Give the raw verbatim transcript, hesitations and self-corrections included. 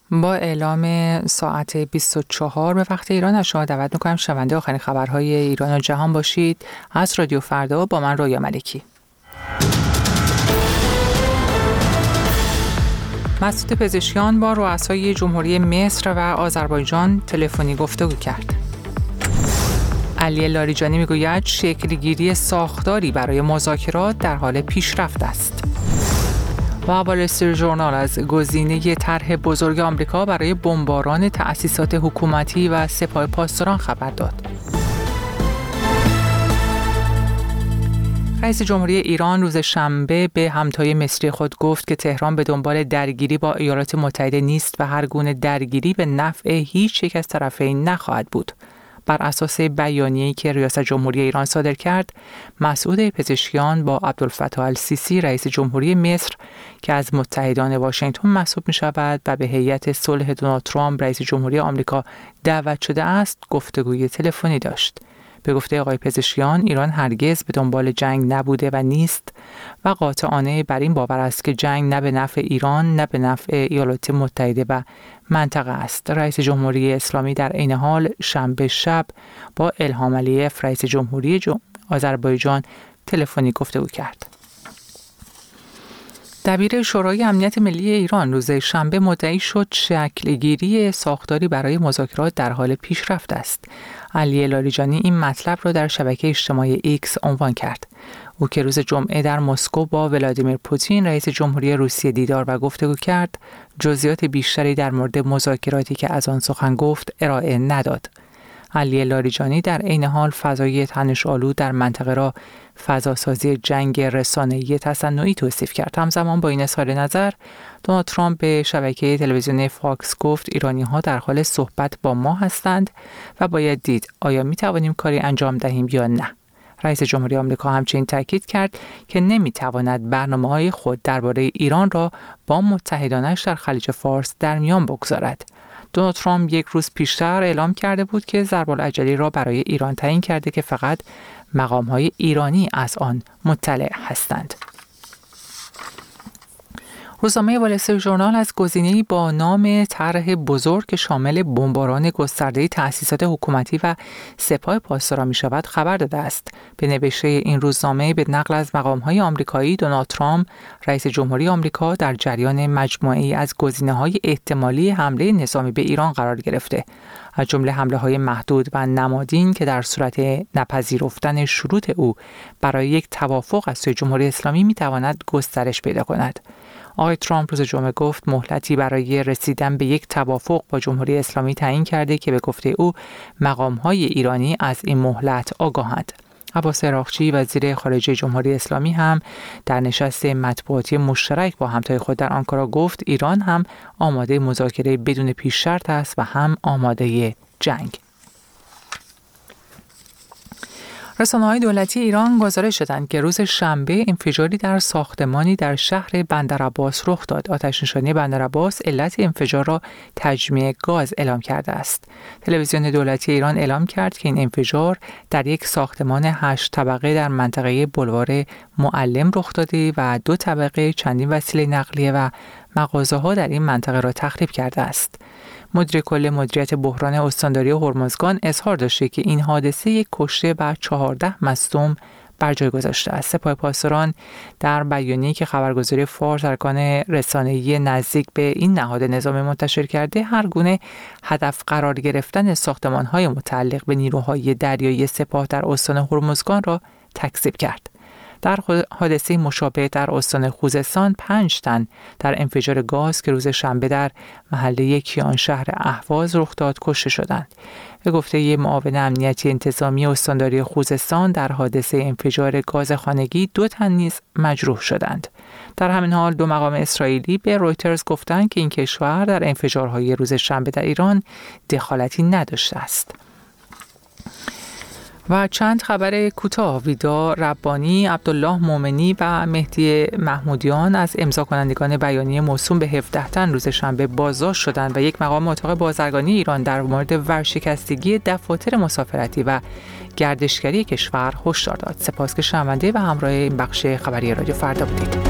با اعلام ساعت بیست و چهار به وقت ایران از شما دعوت می‌کنم شنونده آخرین خبرهای ایران و جهان باشید. از رادیو فردا با من رویا ملکی. مسعود پزشکیان با رؤسای جمهوری مصر و آذربایجان تلفنی گفتگو کرد. علی لاریجانی میگوید شکل‌گیری ساختاری برای مذاکرات در حال پیشرفت است. و وال استریت ژورنال از گزینه طرح بزرگ آمریکا برای بمباران تأسیسات حکومتی و سپاه پاسداران خبر داد. رئیس جمهوری ایران روز شنبه به همتای مصری خود گفت که تهران به دنبال درگیری با ایالات متحده نیست و هر گونه درگیری به نفع هیچ یک از طرفین نخواهد بود. بر اساس بیانیه‌ای که ریاست جمهوری ایران صادر کرد، مسعود پزشکیان با عبدالفتاح السیسی رئیس جمهوری مصر که از متحدان واشنگتن محسوب می‌شود و به هیئت صلح دونالد ترامپ رئیس جمهوری آمریکا دعوت شده است، گفتگوی تلفنی داشت. به گفته آقای پزشکیان، ایران هرگز به دنبال جنگ نبوده و نیست و قاطعانه بر این باور است که جنگ نه به نفع ایران نه به نفع ایالات متحده و منطقه است. رئیس جمهوری اسلامی در عین حال شنبه شب با الهام علیف رئیس جمهوری جم... آذربایجان تلفنی گفتگو کرد. دبیر شورای امنیت ملی ایران روز شنبه مدعی شد شکل‌گیری ساختاری برای مذاکرات در حال پیشرفت است. علی لاریجانی این مطلب را در شبکه اجتماعی ایکس عنوان کرد. او که روز جمعه در مسکو با ولادیمیر پوتین رئیس جمهوری روسیه دیدار و گفتگو کرد، جزئیات بیشتری در مورد مذاکراتی که از آن سخن گفت ارائه نداد. علی لاریجانی در عین حال فضای تنش‌آلود در منطقه را فضاسازی جنگ رسانه‌ای تصنعی توصیف کرد. همزمان با این اظهار نظر، دونالد ترامپ به شبکه تلویزیونی فاکس گفت ایرانی‌ها در حال صحبت با ما هستند و باید دید آیا می‌توانیم کاری انجام دهیم یا نه. رئیس جمهوری آمریکا همچنین تاکید کرد که نمی‌تواند برنامه‌های خود درباره ایران را با متحدانش در خلیج فارس در میان بگذارد. دونالد ترامپ یک روز پیشتر اعلام کرده بود که ضرب‌العجلی را برای ایران تعیین کرده که فقط مقام‌های ایرانی از آن مطلع هستند. روزنامه وال استریت ژورنال از گزینه‌ای با نام طرح بزرگ که شامل بمباران گسترده تأسیسات حکومتی و سپاه پاسداران می‌شود خبر داده است. به نوشته این روزنامه به نقل از مقام‌های آمریکایی، دونالد ترامپ رئیس جمهوری آمریکا در جریان مجموعه‌ای از گزینه‌های احتمالی حمله نظامی به ایران قرار گرفته، از جمله حمله‌های محدود و نمادین که در صورت نپذیرفتن شروط او برای یک توافق از سوی جمهوری اسلامی می‌تواند گسترش پیدا کند. آقای ترامپ روز جمعه گفت مهلتی برای رسیدن به یک توافق با جمهوری اسلامی تعیین کرده که به گفته او مقام‌های ایرانی از این مهلت آگاهند. عباس عراقچی وزیر خارجه جمهوری اسلامی هم در نشست مطبوعاتی مشترک با همتای خود در آنکارا گفت ایران هم آماده مذاکره بدون پیش شرط است و هم آماده جنگ. رسانه‌های دولتی ایران گزارش دادند که روز شنبه انفجاری در ساختمانی در شهر بندرعباس رخ داد. آتش‌نشانی بندرعباس علت انفجار را تجمیع گاز اعلام کرده است. تلویزیون دولتی ایران اعلام کرد که این انفجار در یک ساختمان هشت طبقه در منطقه بلوار معلم رخ داده و دو طبقه چندین وسیله نقلیه و مغازه‌ها در این منطقه را تخریب کرده است. مدیر کل مدیریت بحران استانداری هرمزگان اظهار داشته که این حادثه یک کشته و چهارده مصدوم بر جای گذاشته است. سپاه پاسداران در بیانیه‌ای که خبرگزاری فارس ارکان رسانه‌ای نزدیک به این نهاد نظامی منتشر کرده، هر گونه هدف قرار گرفتن ساختمان‌های متعلق به نیروهای دریایی سپاه در استان هرمزگان را تکذیب کرد. در حادثه مشابه در استان خوزستان پنج تن در انفجار گاز که روز شنبه در محله کیان شهر اهواز رخ داد کشته شدند. به گفته یک معاون امنیتی انتظامی استانداری خوزستان در حادثه انفجار گاز خانگی دو تن نیز مجروح شدند. در همین حال دو مقام اسرائیلی به رویترز گفتند که این کشور در انفجارهای روز شنبه در ایران دخالتی نداشته است. و چند خبر کوتاه: ویدا ربانی، عبدالله مومنی و مهدی محمودیان از امضا کنندگان بیانیه موسوم به هفده تن روز شنبه بازداشت شدند و یک مقام اتاق بازرگانی ایران در مورد ورشکستگی دفاتر مسافرتی و گردشگری کشور هشدار داد. سپاس که شنونده و همراه این بخش خبری رادیو فردا بودید.